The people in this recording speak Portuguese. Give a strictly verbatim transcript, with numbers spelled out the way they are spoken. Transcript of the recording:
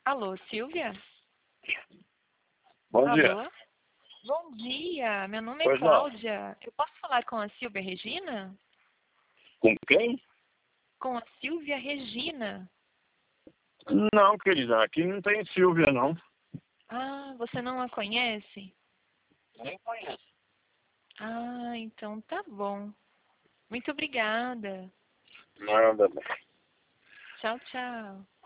Alô, Silvia? Bom Alô? dia. Bom dia, meu nome é Pois não. Cláudia. Eu posso falar com a Silvia Regina? Com quem? Com a Silvia Regina. Não, querida, aqui não tem Silvia, não. Ah, você não a conhece? Nem conheço. Ah, então tá bom. Muito obrigada. Nada. Tchau, tchau.